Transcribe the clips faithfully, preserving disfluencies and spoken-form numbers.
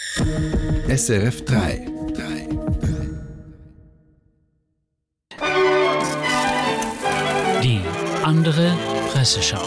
S R F drei. Die andere Presseschau.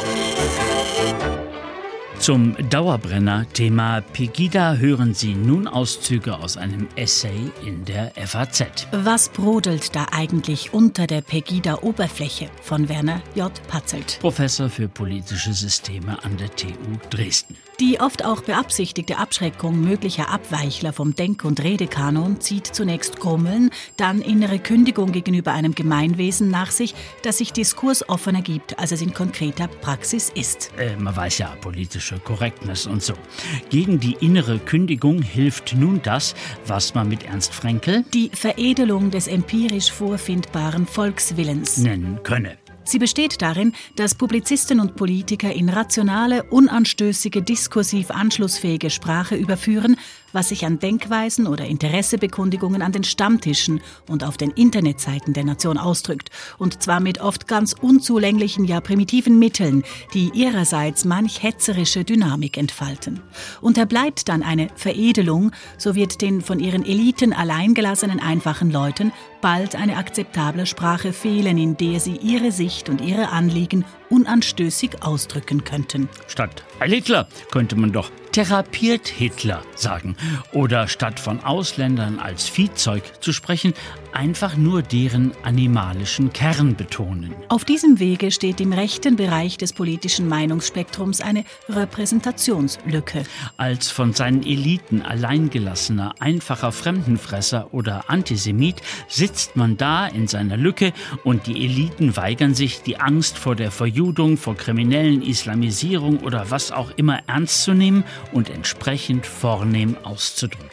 Zum Dauerbrenner-Thema Pegida hören Sie nun Auszüge aus einem Essay in der F A Z. Was brodelt da eigentlich unter der Pegida-Oberfläche? Von Werner J. Patzelt. Professor für politische Systeme an der T U Dresden. Die oft auch beabsichtigte Abschreckung möglicher Abweichler vom Denk- und Redekanon zieht zunächst Grummeln, dann innere Kündigung gegenüber einem Gemeinwesen nach sich, das sich diskursoffener gibt, als es in konkreter Praxis ist. Äh, man weiß ja, politische Korrektness und so. Gegen die innere Kündigung hilft nun das, was man mit Ernst Fraenkel die Veredelung des empirisch vorfindbaren Volkswillens nennen könne. Sie besteht darin, dass Publizisten und Politiker in rationale, unanstößige, diskursiv anschlussfähige Sprache überführen, was sich an Denkweisen oder Interessebekundungen an den Stammtischen und auf den Internetseiten der Nation ausdrückt. Und zwar mit oft ganz unzulänglichen, ja primitiven Mitteln, die ihrerseits manch hetzerische Dynamik entfalten. Unterbleibt dann eine Veredelung, so wird den von ihren Eliten alleingelassenen einfachen Leuten bald eine akzeptable Sprache fehlen, in der sie ihre Sicht und ihre Anliegen unanstößig ausdrücken könnten. Statt Heil Hitler könnte man doch therapiert Hitler sagen. Oder statt von Ausländern als Viehzeug zu sprechen, einfach nur deren animalischen Kern betonen. Auf diesem Wege steht im rechten Bereich des politischen Meinungsspektrums eine Repräsentationslücke. Als von seinen Eliten alleingelassener, einfacher Fremdenfresser oder Antisemit sitzt man da in seiner Lücke und die Eliten weigern sich, die Angst vor der Verjudung, vor kriminellen Islamisierung oder was auch immer ernst zu nehmen und entsprechend vornehm auszudrücken.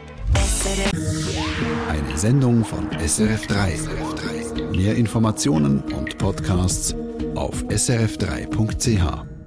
Eine Sendung von S R F drei. Mehr Informationen und Podcasts auf s r f drei punkt c h.